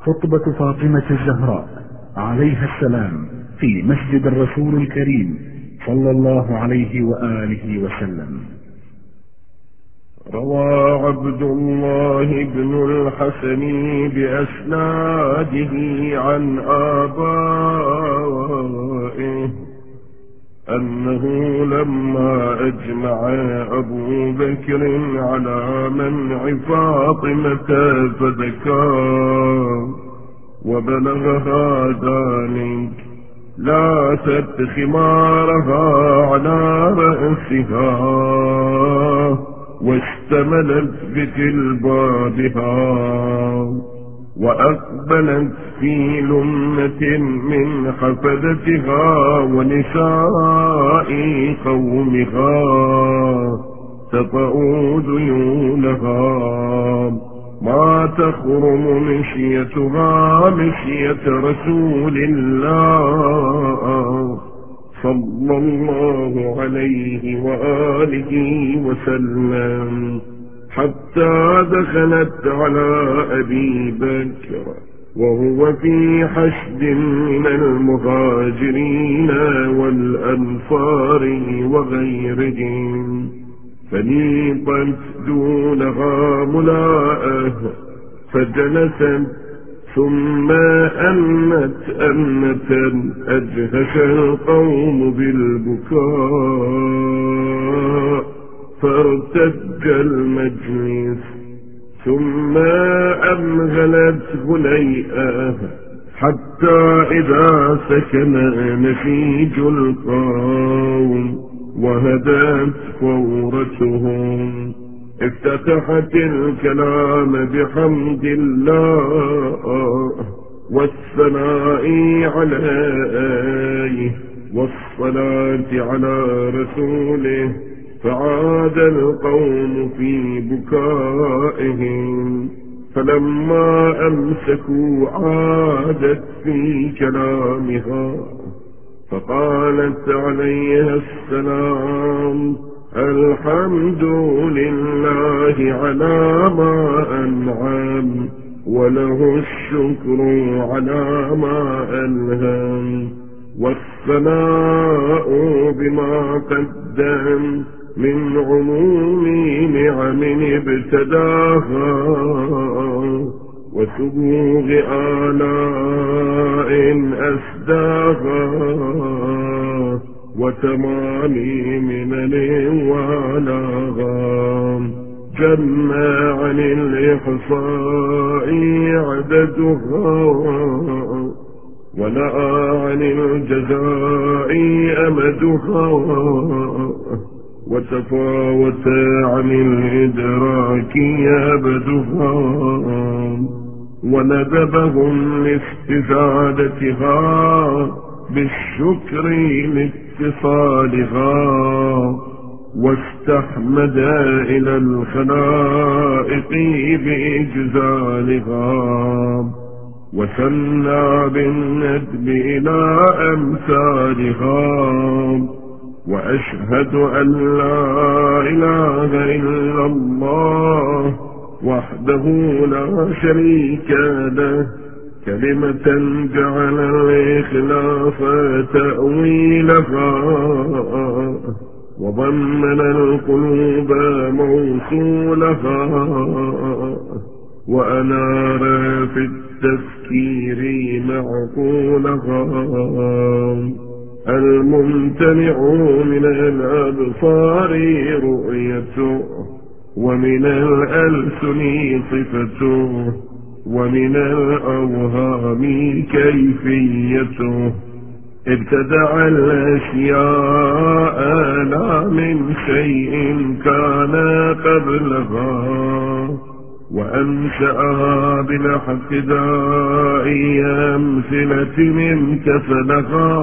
خطبة فاطمة الزهراء عليها السلام في مسجد الرسول الكريم صلى الله عليه وآله وسلم. روى عبد الله بن الحسن بأسناده عن آبائه أنه لما أجمع أبو بكر على منع فاطمة فذكر وبلغها ذلك لا تد خمارها على رأسها واشتملت بجلبابها وأقبلت في لمة من حفدتها ونساء قومها تطأوا ذيولها ما تخرم مشيتها مشية رسول الله صلى الله عليه وآله وسلم حتى دخلت على أبي بكر وهو في حشد من المهاجرين والأنصار وغيرهم فنيطت دونها ملاءه فجلست ثم أنت أنة أجهش القوم بالبكاء فارتج المجلس ثم أمهلت هنيئة حتى إذا سكن نسيج القوم وهدت فورتهم افتتحت الكلام بحمد الله والثناء عليه والصلاة على رسوله فعاد القوم في بكائهم فلما أمسكوا عادت في كلامها فقالت عليها السلام الحمد لله على ما أنعم وله الشكر على ما ألهم والثناء بما قدم من عموم نعم ابتداها وسبوغ آلاء أسداها وتمام منن ولاغا جمع عن الإحصاء عددها ونأى عن الجزاء أمدها وتفاوت عن الإدراك أبدها وندبهم لاستزادتها بالشكر لاتصالها واستحمد إلى الخلائق بإجزالها وثنى بالندب إلى أمثالها وأشهد أن لا إله إلا الله وحده لا شريك له كلمة جعل الإخلاص تأويلها وضمن القلوب موصولها وأنار في التفكير معقولها الممتنع من الأبصار رؤيته ومن الألسن صفته ومن الأوهام كيفيته ابتدع الأشياء لا من شيء كان قبلها وأنشأها بالحق داعي أمثلة امتثلها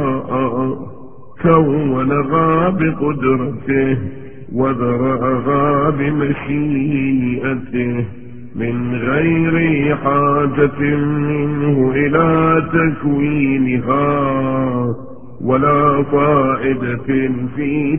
كونها بقدرته وذرأها بمشيئته من غير حاجة منه إلى تكوينها ولا فائدة في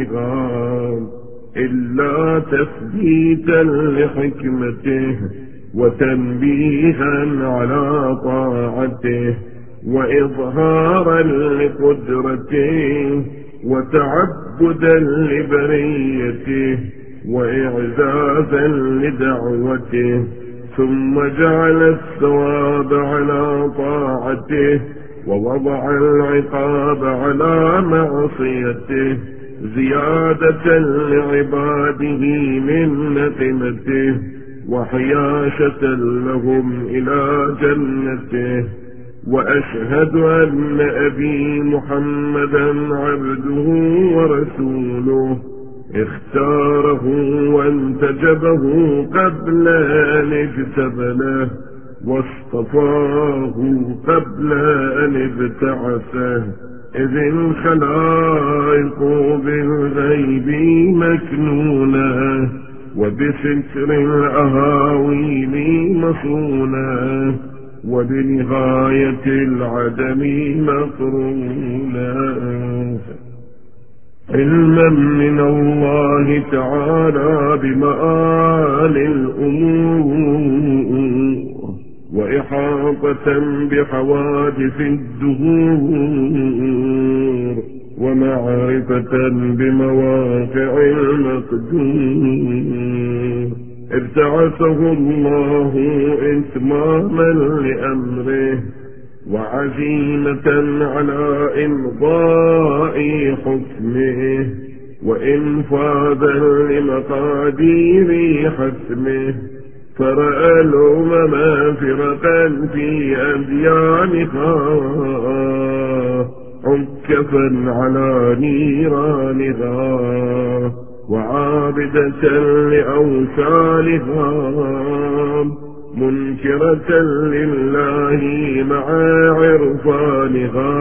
تصويرها إلا تثبيتا لحكمته وتنبيها على طاعته، وإظهارا لقدرته، وتعبدا لبريته، وإعزازا لدعوته، ثم جعل الثواب على طاعته، ووضع العقاب على معصيته، زيادة لعباده من نقمته، وحياشة لهم إلى جنته. وأشهد أن أبي محمدا عبده ورسوله، اختاره وانتجبه قبل أن اجتبله، واصطفاه قبل أن ابتعثه، إذ الخلائق بالغيب مكنونة، وبفكر الأهاويل مصونة، وبنهاية العدم مقرونا، علما من الله تعالى بمآل الأمور، وإحاطة بحوادث الدهور، ومعرفة بمواقع المقدور. ابتعثه الله إتماما لأمره، وعزيمة على إمضاء حكمه، وإنفاذا لمقادير حسمه، فرأى الأمم فرقا في أديانها، عكفا على نيرانها، وعابدة لأوثانها، منكرة لله مع عرفانها.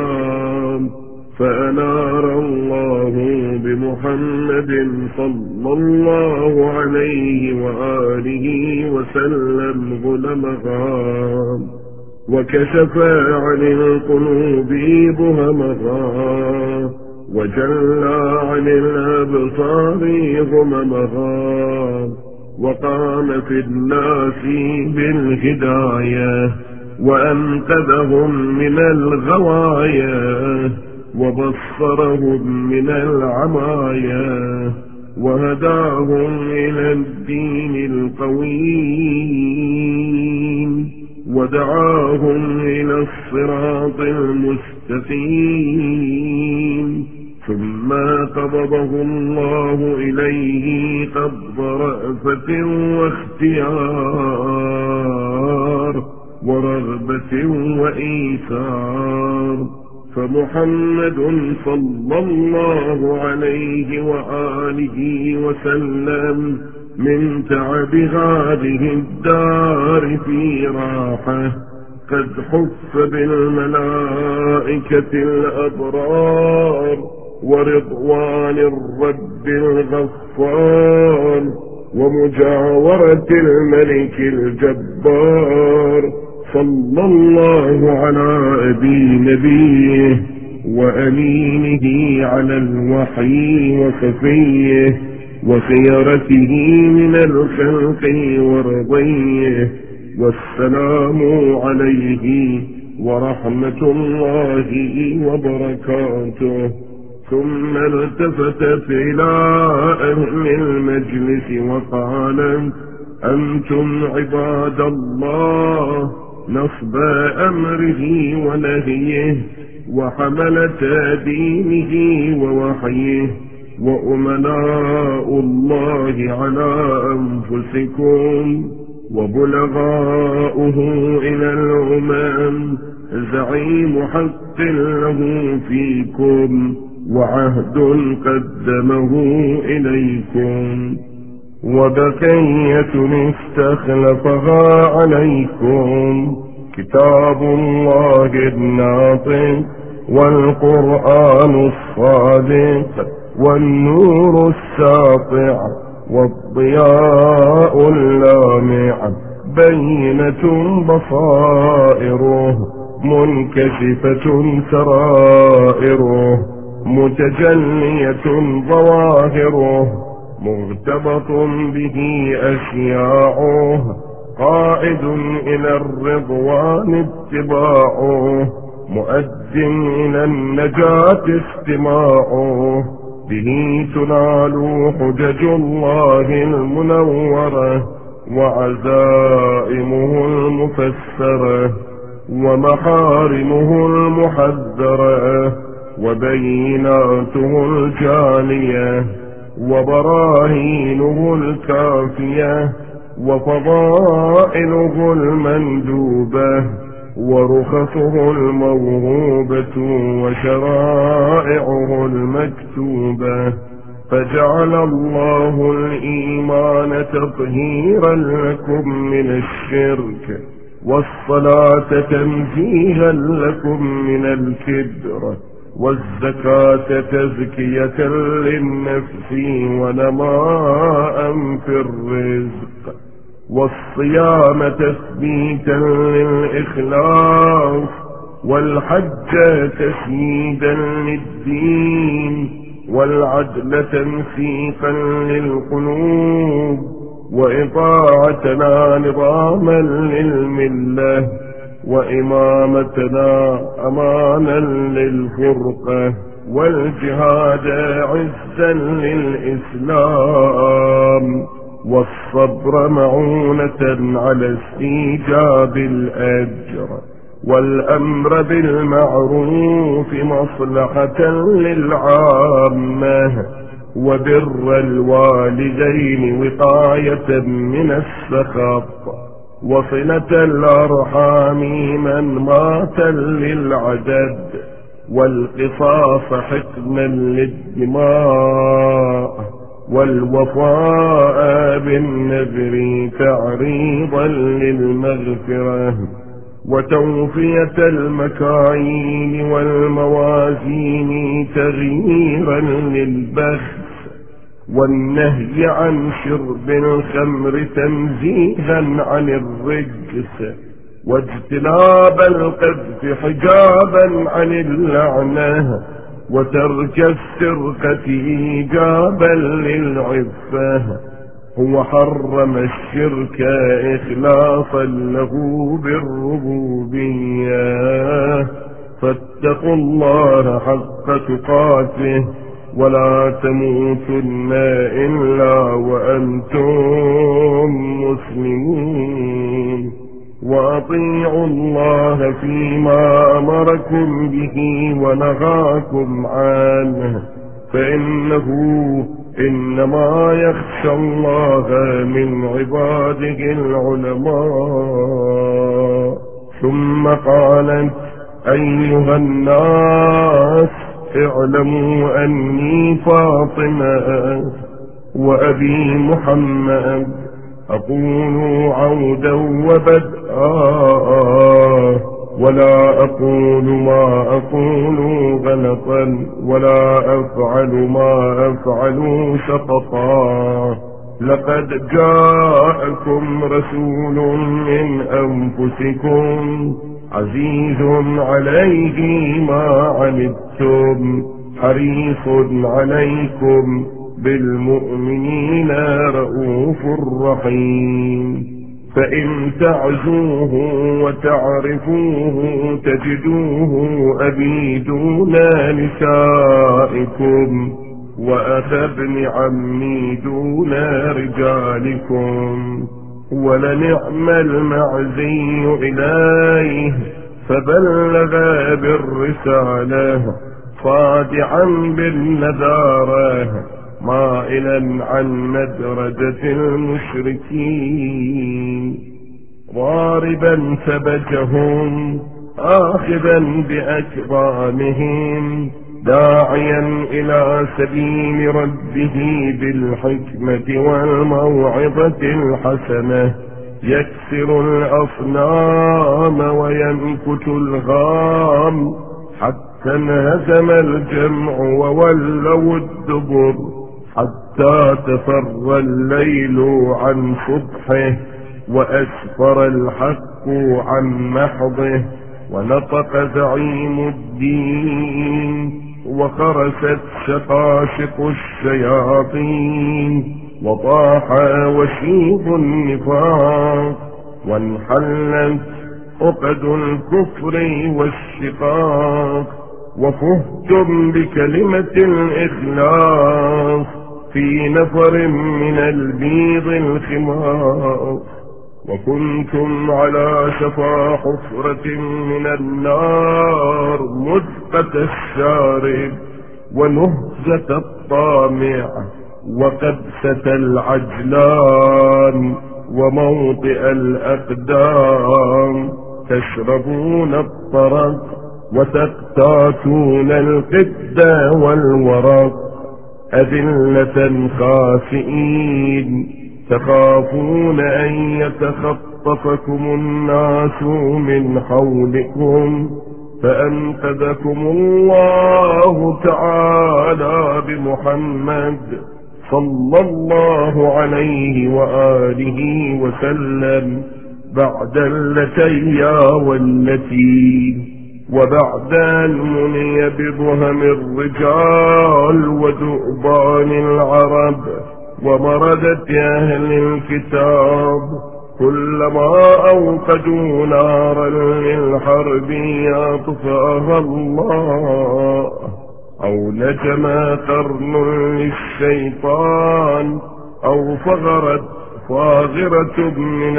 فأنار الله بمحمد صلى الله عليه وآله وسلم ظلمها، وكشف عن القلوب بهمها، وجلى عن الأبصار غممها، وقام في الناس بالهداية، وأنقذهم من الغوايا، وبصرهم من العمايا، وهداهم إلى الدين القويم، ودعاهم إلى الصراط المستقيم. ثم قبضه الله إليه قبض رأفة واختيار، ورغبة وإيثار. فمحمد صلى الله عليه وآله وسلم من تعب هذه الدار في راحة، قد حف بالملائكة الأبرار، ورضوان الرب الغفار، ومجاورة الملك الجبار. صلى الله على أبي نبيه وأمينه على الوحي وخفيه، وخيرته من الخلق ورضيه. والسلام عليه ورحمة الله وبركاته. ثم التفت إلى أهل المجلس وقال: أنتم عباد الله نصب أمره ونهيه، وحملة دينه ووحيه، وأمناء الله على أنفسكم، وبلغاؤه إلى الأمم، زعيم حق له فيكم، وعهد قدمه إليكم، وبقية استخلفها عليكم، كتاب الله الناطق، والقرآن الصادق، والنور الساطع، والضياء اللامع، بينة بصائره، منكشفة سرائره، متجلية ظواهره، مرتبط به أشياعه، قائد إلى الرضوان اتباعه، مؤد إلى النجاة استماعه، به تنال حجج الله المنورة وعزائمه المفسرة ومحارمه المحذرة وبيناته الجالية وبراهينه الكافية وفضائله المندوبة ورخصه الموهوبة وشرائعه المكتوبة. فجعل الله الإيمان تطهيرا لكم من الشرك، والصلاة تنزيها لكم من الكبر، والزكاة تزكية للنفس ونماء في الرزق، والصيام تثبيتا للإخلاص، والحج تسييدا للدين، والعدل تنسيقا للقلوب، وإطاعتنا نظاما للملة، وإمامتنا أمانا للفرقة، والجهاد عزا للإسلام، والصبر معونة على استيجاب الأجر، والأمر بالمعروف مصلحة للعامة، وبر الوالدين وقاية من السخط، وصلة الأرحام من مات للعدد، والقصاص حكما للدماء، والوفاء بالنذر تعريضا للمغفرة، وتوفية المكاين والموازين تغييرا للبخس، والنهي عن شرب الخمر تنزيها عن الرجس، واجتناب القذف حجابا عن اللعنة، وترك السرقة إيجابا للعفة. هو حرم الشرك إخلاصا له بالربوبية، فاتقوا الله حق تقاته ولا تموتن إلا وأنتم مسلمون، وأطيعوا الله فيما أمركم به ونهاكم عنه، فإنه إنما يخشى الله من عباده العلماء. ثم قالت: أيها الناس اعلموا أني فاطمة وأبي محمد أقول عودا وبدءا، ولا أقول ما أقول غلطا، ولا أفعل ما أفعل سقطا. لقد جاءكم رسول من أنفسكم عزيز عليه ما عنتم حريص عليكم بالمؤمنين رؤوف رحيم. فإن تعزوه وتعرفوه تجدوه أبي دون نسائكم، وأخا ابن عمي دون رجالكم، ولنعم المعزي إليه، فبلغ بالرسالة صادعا بالنذارة مائلا عن مدرجة المشركين، ضاربا ثبتهم آخذا بأكرامهم، داعيا إلى سبيل ربه بالحكمة والموعظة الحسنة، يكسر الأصنام وينكت الغام، حتى انهزم الجمع وولوا الدبر، حتى تفر الليل عن صبحه، وأسفر الحق عن محضه، ونطق زعيم الدين، وخرست شقاشق الشياطين، وطاح وشيب النفاق، وانحلت عقد الكفر والشقاق، وفهتم بكلمة الإخلاص في نفر من البيض الخماق، وكنتم على شفا حفرة من النار مدقة الشارب ونهزة الطامع وقبسة العجلان وموطئ الأقدام، تشربون الطرق وتقتاتون القد والورق، أذلة خاسئين تخافون أن يتخطفكم الناس من حولكم، فأنقذكم الله تعالى بمحمد صلى الله عليه وآله وسلم بعد اللتيا والتي، وبعد أن مني بضهم الرجال وذؤبان العرب ومردة أهل الكتاب، كلما أوقدوا نارا للحرب يطفأها الله، أو نجما قرن للشيطان، أو فغرت فاغرة من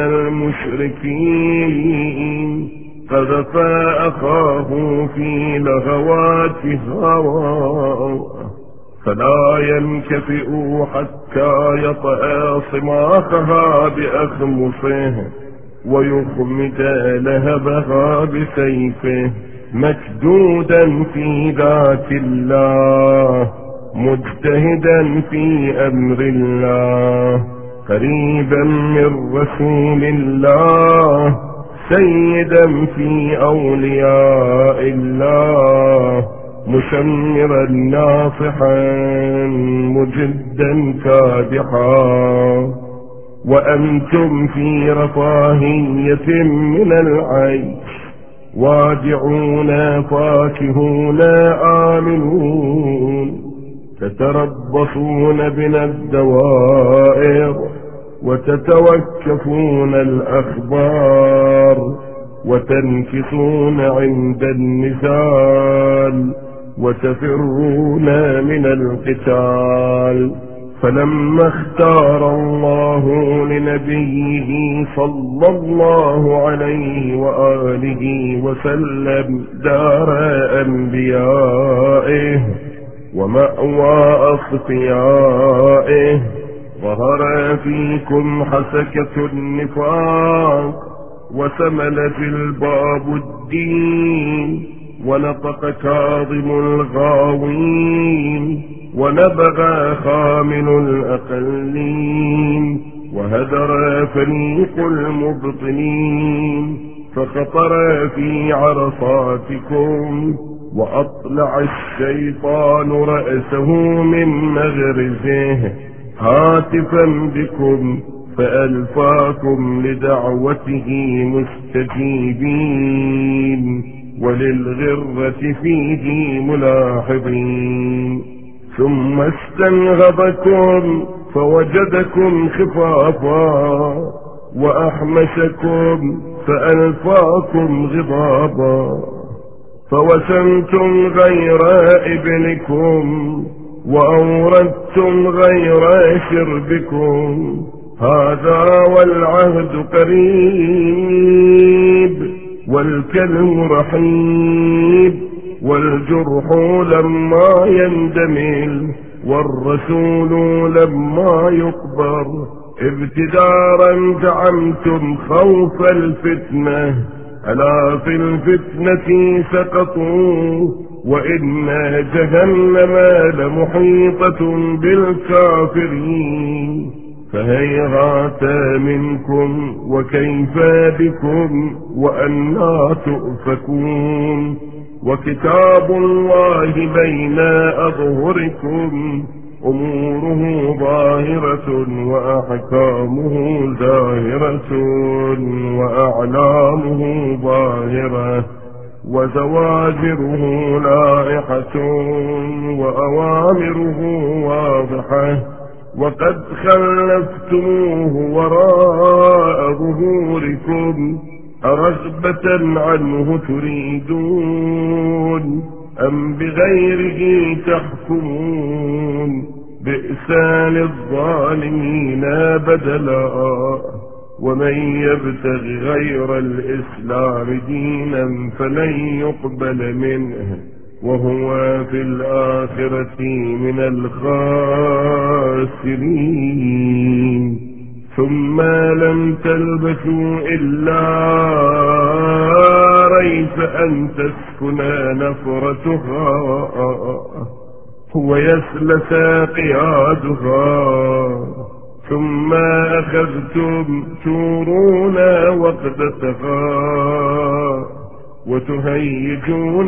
المشركين قذفا أخاه في لغوات هواه، فلا ينكفئ حتى يطأ صماخها بأخمصه ويخمد لهبها بسيفه، مكدودا في ذات الله مجتهدا في أمر الله، قريبا من رسول الله سيدا في أولياء الله، مشمرا ناصحا مجدا كادحا، وأنتم في رفاهية من العيش واجعون فاكهون آمنون، تتربصون بنا الدوائر وتتوكفون الأخبار، وتنكصون عند النزال وتفرون من القتال، فلما اختار الله لنبيه صلى الله عليه وآله وسلم دار أنبيائه ومأوى أصفيائه، ظهر فيكم حسكة النفاق وسمل في الباب الدين، ونطق كاظم الغاوين ونبغى خامل الأقلين، وهدر فريق المبطنين، فخطر في عرصاتكم، وأطلع الشيطان رأسه من مغرزه هاتفا بكم، فألفاكم لدعوته مستجيبين، وللغرة فيه ملاحظين، ثم استنغضكم فوجدكم خفافا، وأحمسكم فألفاكم غضابا، فوسمتم غير ابنكم وأوردتم غير شربكم، هذا والعهد قريب والكلم رحيب، والجرح لما يندمل والرسول لما يقبر، ابتدارا زعمتم خوف الفتنة، ألا في الفتنة سقطوا، وإن جهنم لمحيطة بالكافرين، فهيهات منكم وكيف بكم وأنى تؤفكون، وكتاب الله بين أظهركم، أموره ظاهرة وأحكامه ظاهرة وأعلامه ظاهرة، وزواجره لائحة وأوامره واضحة، وقد خلفتموه وراء ظهوركم أرغبة عنه تريدون أم بغيره تحكمون بئس للظالمين بدلا ومن يبتغ غير الإسلام دينا فلن يقبل منه وهو في الآخرة من الخاسرين ثم لم تلبثوا إلا ريب أن تسكنا نفرتها ويسلس قيادها ثم أخذتم تورون وقدتها وتهيجون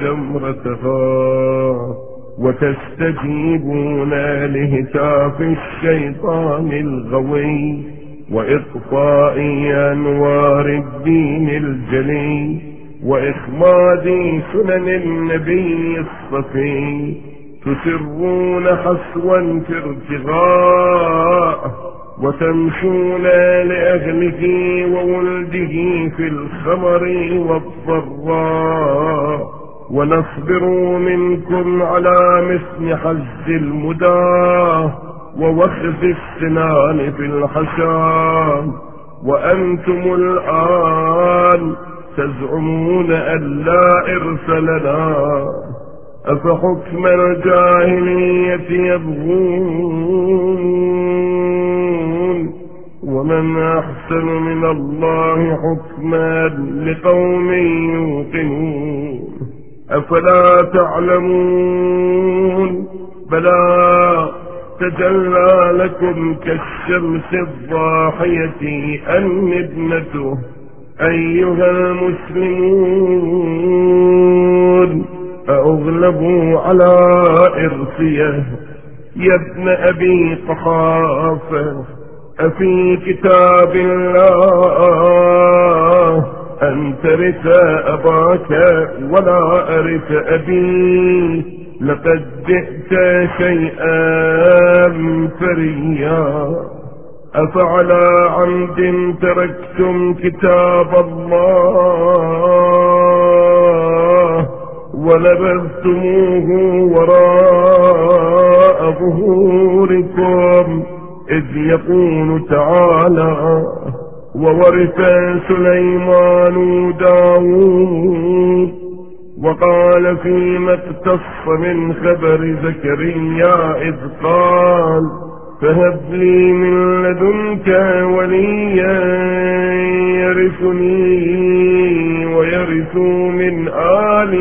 جمرتها وتستجيبون لهتاف الشيطان الغوي وإطفاء أنوار الدين الجلي وإخماد سنن النبي الصفي تسرون حسوا في ارتغاء وتمشون لأهله وولده في الخمر والضراء ونصبر منكم على مثل حز المداه ووخز السنان في الحشام وأنتم الآن تزعمون أن لا إرث لنا أفحكم الجاهلية يبغون ومن أحسن من الله حكما لقوم يوقنون أفلا تعلمون بلى تجلى لكم كالشمس الضاحية الندنة أيها المسلمون أغلبوا على إرثيه يا ابن أبي قحافة أفي كتاب الله أن ترث أباك ولا أرث أبي لقد جئت شيئا فريا أفعلى عمد تركتم كتاب الله ونبذتموه وراء ظهوركم إذ يقول تعالى وورث سليمان داود وقال فيما اقتص من خبر زكريا إذ قال فهب لي من لدنك وليا يرثني ويرث من آل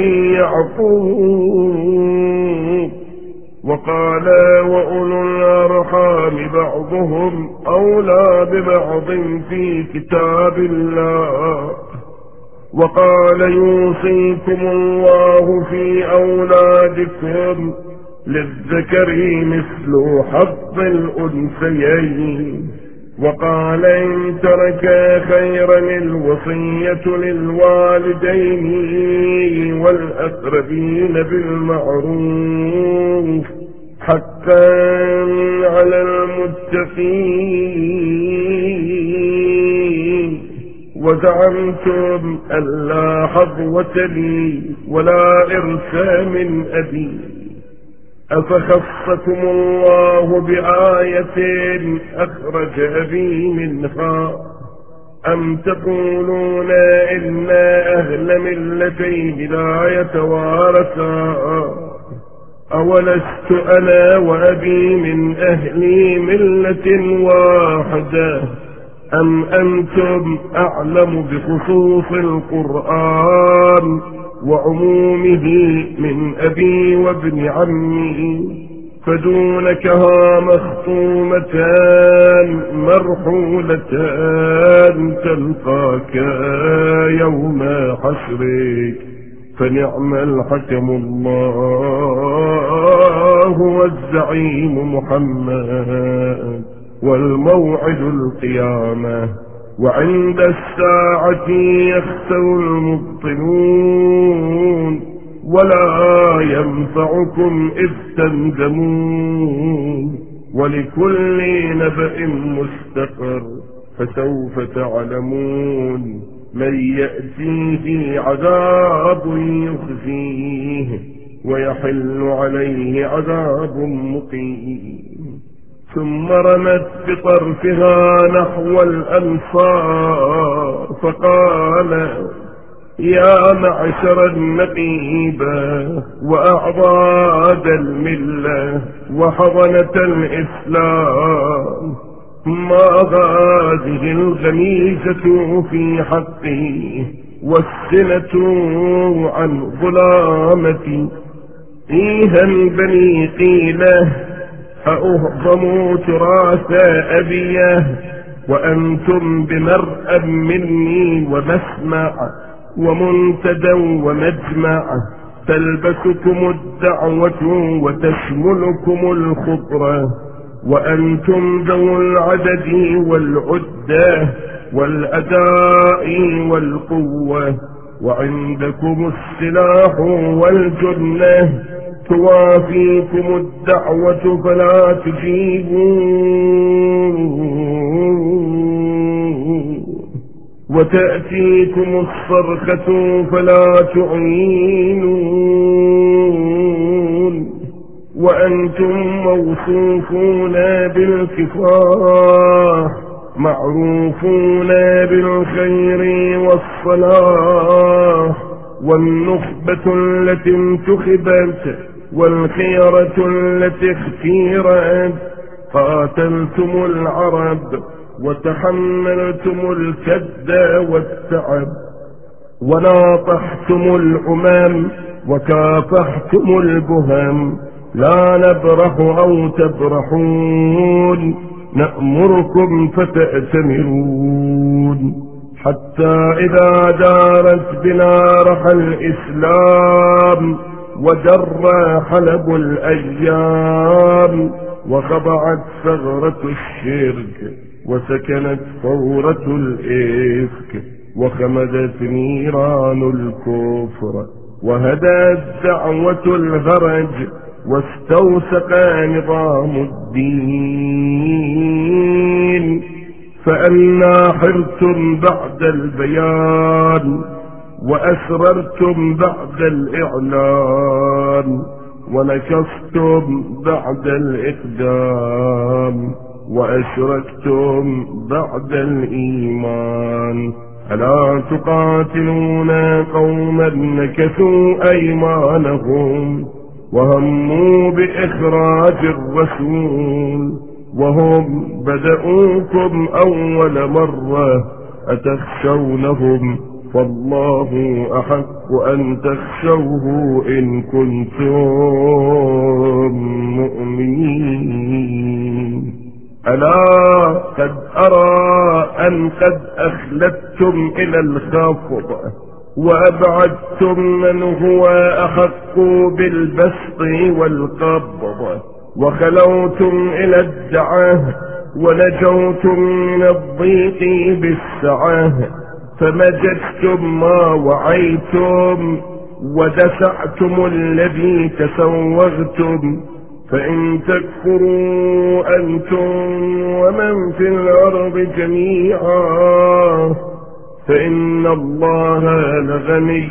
يعقوب وقال وأولو الأرحام بعضهم أولى ببعض في كتاب الله وقال يوصيكم الله في أولادكم للذكر مثل حظ الأنثيين وقال إن ترك خيرا الوصية للوالدين والأقربين بالمعروف حقا على المتقين وزعمتم أن لا حظوة لي ولا إرث من أبي أفخصكم الله بآية أخرج أبي منها أم تقولون إن أهل ملتين لا يتوارثا أولست أنا وأبي من أهل ملة واحدة أم أنتم أعلم بخصوص القرآن وعمومه من أبي وابن عمي فدونكها مخطومتان مرحولتان تلقاك يوم حشرك فنعم الحكم الله والزعيم محمد والموعد القيامة وعند الساعة يخسر المبطلون ولا ينفعكم إذ تندمون ولكل نبأ مستقر. فسوف تعلمون من يأتيه عذاب يخزيه ويحل عليه عذاب مقيم. ثم رمت بطرفها نحو الأنصار فقال يا معشر النقيبة وأعضاد الملة وحضنة الإسلام، ما هذه الغميزة في حقي والسنة عن ظلامتي؟ إيها بني قيلة أأهضم تراث أبيه وأنتم بمرأى مني ومسمع ومنتدى ومجمع، تلبسكم الدعوة وتشملكم الخطرة، وأنتم ذو العدد والعدة والأداء والقوة، وعندكم السلاح والجنة، توافيكم الدعوة فلا تجيبون، وتأتيكم الصرخة فلا تعينون، وأنتم موصوفون بالكفاح معروفون بالخير والصلاح، والنخبة التي انتخبت والخيرة التي اختيرت، قاتلتم العرب وتحملتم الكد والتعب، وناطحتم الأمم وكافحتم البهم، لا نبرح أو تبرحون، نأمركم فتأتمرون، حتى إذا دارت بنا رحى الإسلام ودر حلب الأيام، وخضعت ثغرة الشرك وسكنت ثورة الإفك، وخمدت نيران الكفر، وهدت دعوة الهرج، واستوثق نظام الدين، فأنا حرتم بعد البيان وأسررتم بعد الإعلان، ونكستم بعد الإقدام وأشركتم بعد الإيمان. ألا تقاتلون قوما نكثوا أيمانهم وهموا بإخراج الرسول وهم بدؤوكم أول مرة، أتخشونهم؟ فالله أحق أن تخشوه إن كنتم مؤمنين. ألا قد أرى أن قد أخلدتم إلى الخفض وأبعدتم من هو أحق بالبسط والقبض، وخلوتم إلى الدعاء ونجوتم من الضيق بالسعة، فمجدتم ما وعيتم ودفعتم الذي تسوغتم، فإن تكفروا أنتم ومن في الأرض جميعا فإن الله لغني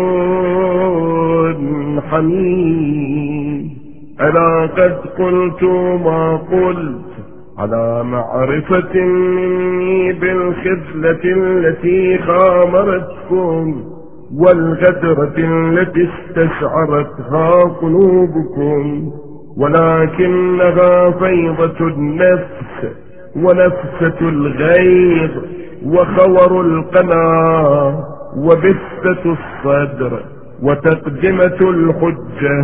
حميد. ألا قد قلت ما قلت على معرفة مني بالخذلة التي خامرتكم والغدرة التي استشعرتها قلوبكم، ولكنها فيضة النفس ونفسة الغيظ وخور القناة وبثة الصدر وتقدمة الحجة،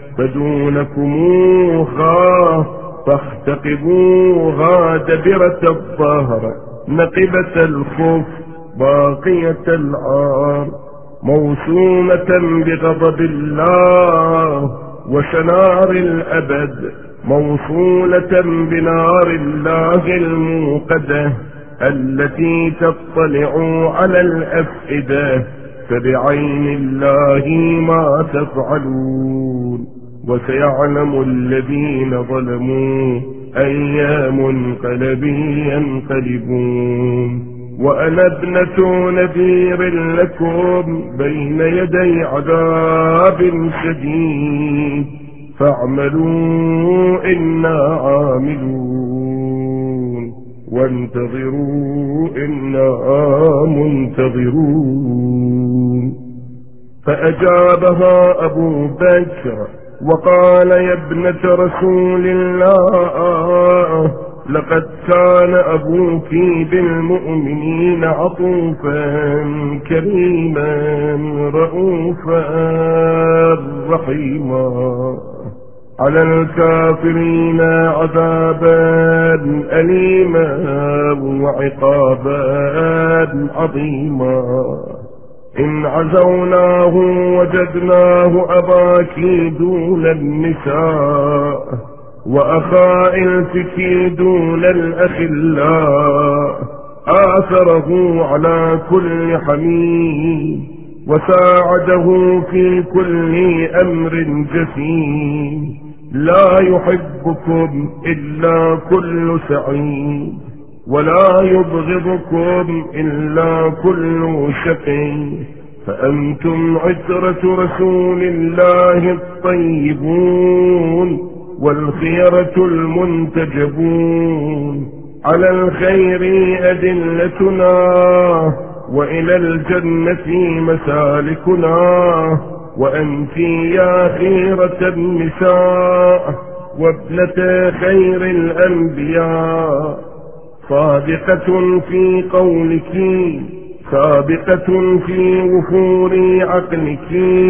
فدونكموها فاختقبوها دبرة الظهر نقبة الخف باقية العار، موسومة بغضب الله وشنار الأبد، موصولة بنار الله الموقدة التي تطلع على الأفئدة، فبعين الله ما تفعلون. وسيعلم الذين ظلموا أي منقلب ينقلبون. وأنا ابنة نذير لكم بين يدي عذاب شديد، فاعملوا إنا عاملون، وانتظروا إنا منتظرون. فأجابها أبو بكر وقال يا ابنة رسول الله، لقد كان أبوك بالمؤمنين عطوفا كريما رؤوفا رحيما، على الكافرين عذابا أليما وعقابا عظيما. إن عزوناه وجدناه أباك دون النساء، وأخائلتك دون الأخلاء، آثره على كل حميد، وساعده في كل أمر جسيم. لا يحبكم إلا كل سعيد، ولا يبغضكم إلا كل شقي. فأنتم عترة رسول الله الطيبون، والخيرة المنتجبون، على الخير أدلتنا، وإلى الجنة مسالكنا. وأنت يا خيرة النساء وابنة خير الأنبياء، صادقة في قولك، سابقة في وفور عقلك،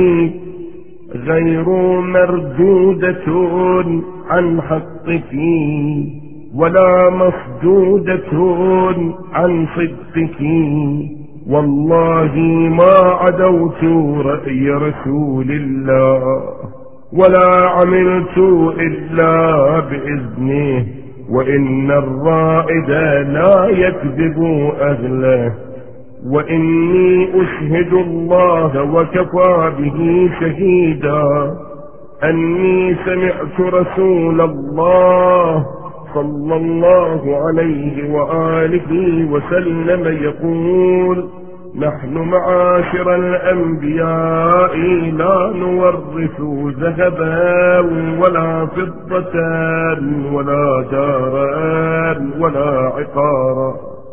غير مردودة عن حقك، ولا مصدودة عن صدقك. والله ما عدوت رأي رسول الله، ولا عملت إلا بإذنه، وإن الرائد لا يكذب أهله. وإني أشهد الله وكفى به شهيدا أني سمعت رسول الله صلى الله عليه وآله وسلم يقول: نحن معاشر الأنبياء لا نورث ذهبا ولا فضة ولا دارا ولا عقارا،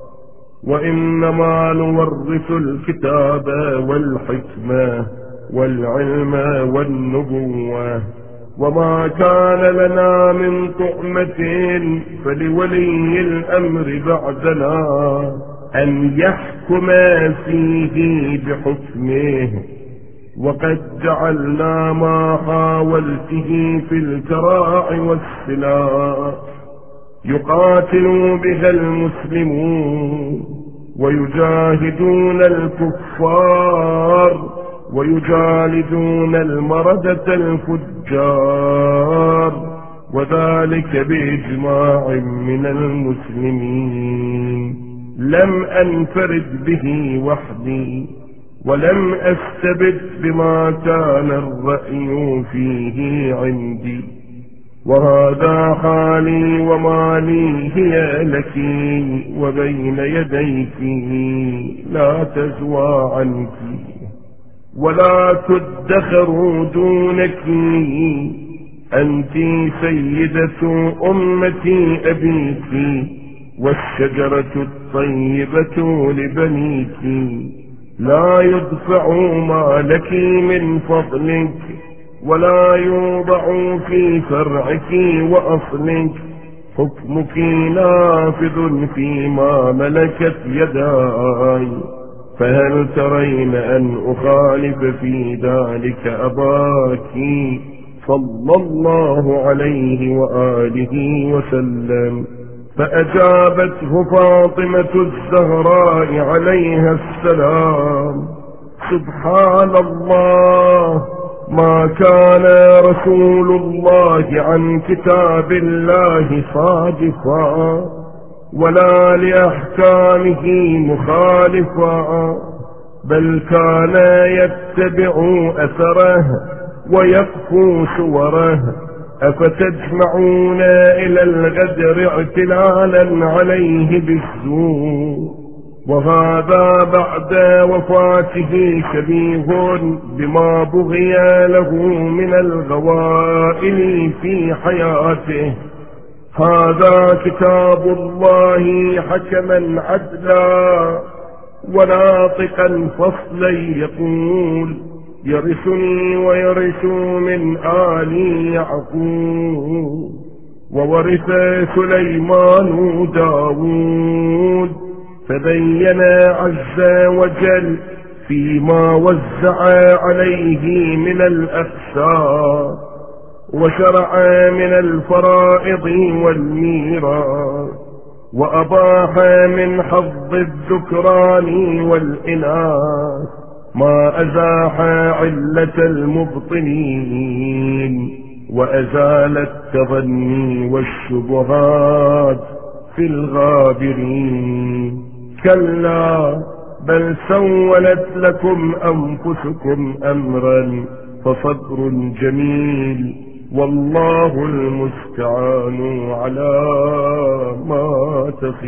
وإنما نورث الكتاب والحكمة والعلم والنبوة. وما كان لنا من طعمة فلولي الأمر بعدنا أن يحكم فيه بحكمه، وقد جعلنا ما حاولته في الكراع والسلاح يقاتل بها المسلمون، ويجاهدون الكفار، ويجالدون المردة الفجار، وذلك بإجماع من المسلمين. لم أنفرد به وحدي، ولم أستبد بما كان الرأي فيه عندي، وهذا حالي وما لي هي لك وبين يديك، لا تزوى عنك ولا تدخر دونك. أنت سيدة أمتي أبيك، والشجرة الطيبة لبنيك. لا يدفع ما لك من فضلك، ولا يوضع في فرعك وأصلك. حكمك نافذ فيما ملكت يداي، فهل ترين أن أخالف في ذلك أباك صلى الله عليه وآله وسلم؟ فأجابته فاطمة الزهراء عليها السلام: سبحان الله، ما كان رسول الله عن كتاب الله صادفا، ولا لأحكامه مخالفا، بل كان يتبع أثره ويقفو صوره، أفتجمعون إلى الغدر اعتلالا عليه بالسوء، وهذا بعد وفاته شبيه بما بغي له من الغوائل في حياته. هذا كتاب الله حكما عدلا وناطقا فصلا يقول: يرثني ويرث من آل يعقوب. وورث سليمان داود، فبين عز وجل فيما وزع عليه من الأقساط، وشرع من الفرائض والميراث، وأباح من حظ الذكران والإناث ما أزاح علة المبطنين، وأزال التظني والشبهات في الغابرين. كلا بل سولت لكم أنفسكم أمرا فصبر جميل، والله المستعان على ما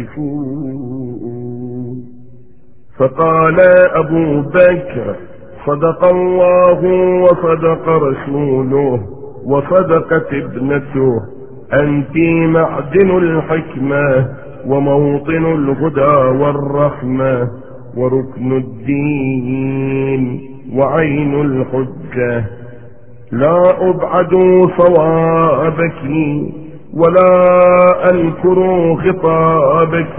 تصفون. فقال أبو بكر: صدق الله وصدق رسوله وصدقت ابنته، أنت معدن الحكمة وموطن الهدى والرحمة وركن الدين وعين الحجة. لا أبعد صوابك ولا أنكر خطابك،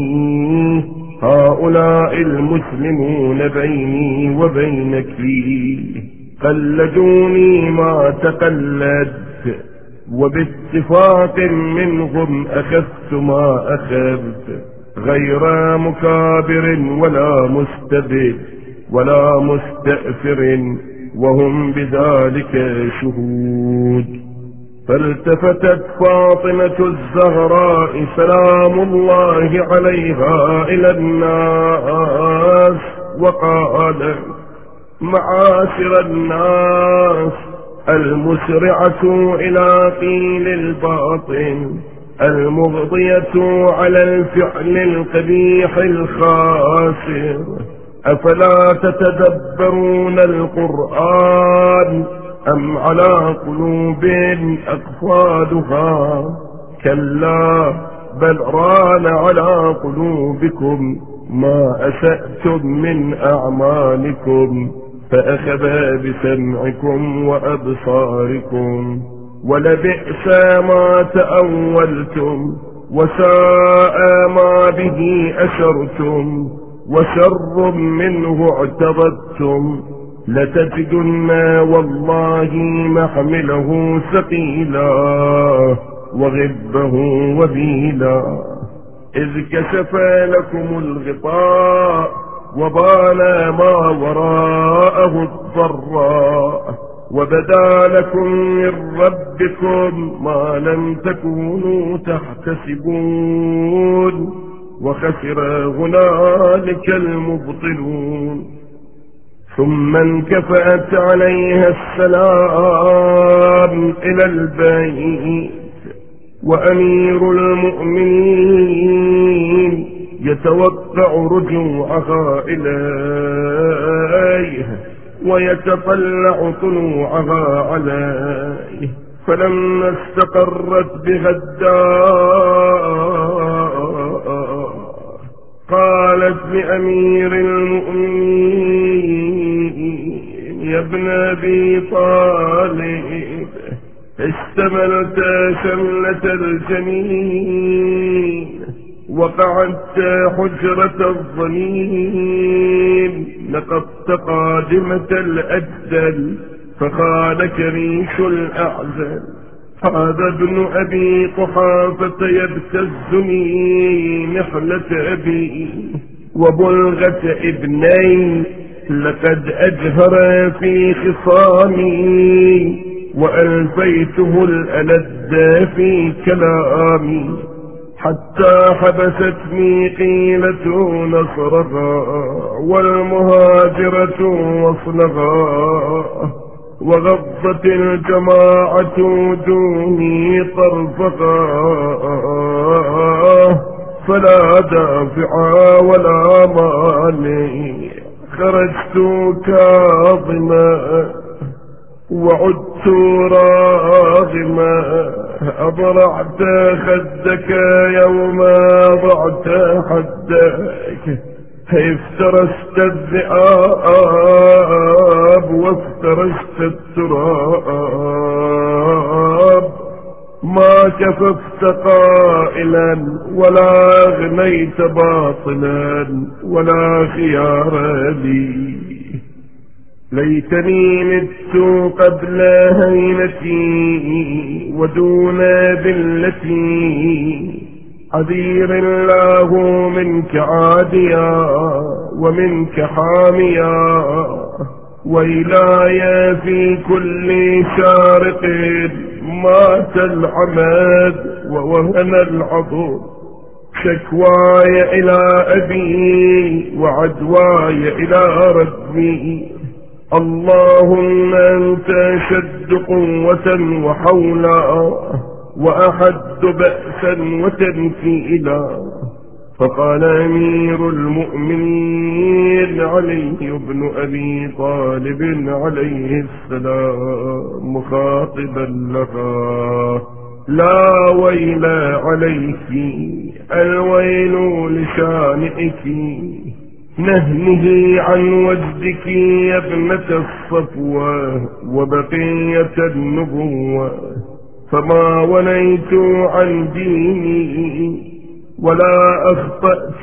هؤلاء المسلمون بيني وبينك قلدوني ما تقلدت، وباتفاق منهم أخذت ما أخذت، غير مكابر ولا مستبد ولا مستأثر، وهم بذلك شهود. فالتفتت فاطمة الزهراء سلام الله عليها إلى الناس وقالت: معاشر الناس، المسرعة إلى قيل الباطل، المغضية على الفعل القبيح الخاسر، أفلا تتدبرون القرآن أم على قلوب أقفالها؟ كلا بل ران على قلوبكم ما أسأتم من أعمالكم، فأخذ بسمعكم وأبصاركم، ولبئس ما تأولتم، وساء ما به أشرتم، وشر منه اعتضدتم. لتجدن والله محمله ثقيلا وغبه وبيلا، إذ كشف لكم الغطاء وبان ما وراءه الضراء، وبدا لكم من ربكم ما لم تكونوا تحتسبون، وخسر هنالك المبطلون. ثم انكفأت عليها السلام إلى البيت، وأمير المؤمنين يتوقع رجوعها إليه ويتطلع طلوعها عليه. فلما استقرت بها الدار قالت لأمير المؤمنين: يا ابن أبي طالب، اشتملت شملة الجنين، وقعدت حجرة الظنين، نقضت قادمة الأجدل، فخالك ريش الأعزل. هذا ابن أبي قحافة يبتزني نحلة أبي وبلغة ابني، لقد أجهر في خصامي، وألفيته الألذ في كلامي، حتى حبستني قيلة نصرها والمهاجرة وصلها. وغضت الجماعة وجوهي طرفها فلا دافع ولا مانع. خرجت كاظما وعدت راغما، أضرعت خدك يوم ضعت حدك، افترست الذئاب وافترست التراب، ما كففت قائلا ولا أغنيت باطلا ولا خيار لي. ليتني مت قبل هينتي ودون ذلتي، عذير الله منك عاديا ومنك حاميا، وإلاي في كل شارق مات العمد ووهن العضد. شكواي إلى أبي وعدواي إلى ربي، اللهم أنت أشد قوة وحولا وأحد بأسا وتنكيلا. فقال أمير المؤمنين علي بن أبي طالب عليه السلام مخاطبا لها: لا ويل عليك، الويل لشانئك، نهنه عن وجدك يا ابنة الصفوة وبقية النبوة. فما وليت عن ديني ولا أخطأت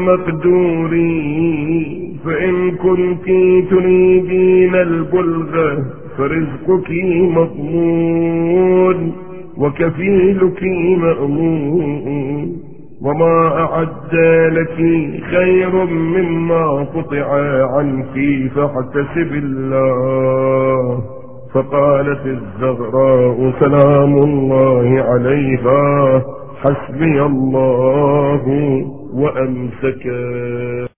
مقدوري، فإن كنت تريدين البلغة فرزقك مضمون وكفيلك مأمون، وما أعد لك خير مما قطع عنك فاحتسب الله. فقالت الزغراء سلام الله عليها حسبي الله وأمسكا.